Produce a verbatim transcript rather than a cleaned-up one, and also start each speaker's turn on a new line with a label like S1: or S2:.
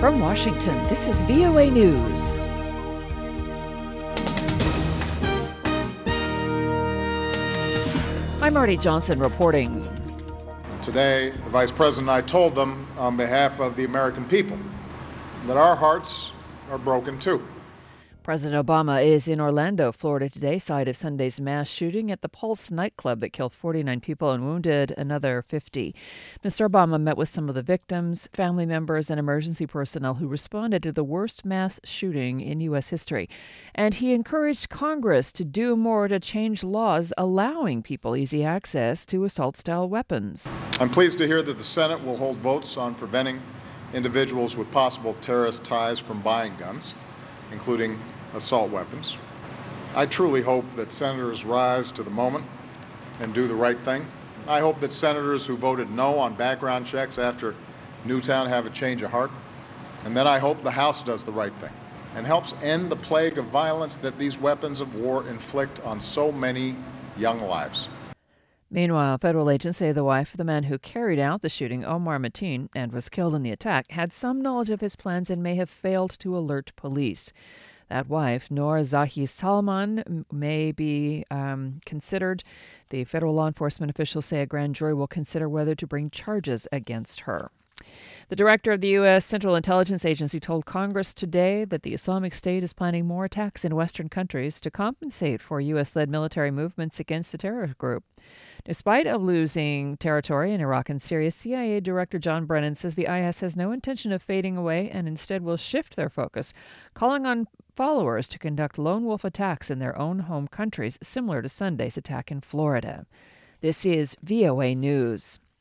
S1: From Washington, this is V O A News. I'm Marty Johnson reporting.
S2: Today, the Vice President and I told them on behalf of the American people that our hearts are broken too.
S1: President Obama is in Orlando, Florida today, site of Sunday's mass shooting at the Pulse nightclub that killed forty-nine people and wounded another fifty. Mister Obama met with some of the victims, family members, and emergency personnel who responded to the worst mass shooting in U S history. And he encouraged Congress to do more to change laws allowing people easy access to assault-style weapons.
S2: I'm pleased to hear that the Senate will hold votes on preventing individuals with possible terrorist ties from buying guns, including assault weapons. I truly hope that senators rise to the moment and do the right thing. I hope that senators who voted no on background checks after Newtown have a change of heart. And then I hope the House does the right thing and helps end the plague of violence that these weapons of war inflict on so many young lives.
S1: Meanwhile, federal agents say the wife of the man who carried out the shooting, Omar Mateen, and was killed in the attack, had some knowledge of his plans and may have failed to alert police. That wife, Noor Zahi Salman, may be um, considered. The federal law enforcement officials say a grand jury will consider whether to bring charges against her. The director of the U S. Central Intelligence Agency told Congress today that the Islamic State is planning more attacks in Western countries to compensate for U S-led military movements against the terror group. Despite of losing territory in Iraq and Syria, C I A Director John Brennan says the I S has no intention of fading away and instead will shift their focus, calling on followers to conduct lone wolf attacks in their own home countries, similar to Sunday's attack in Florida. This is V O A News.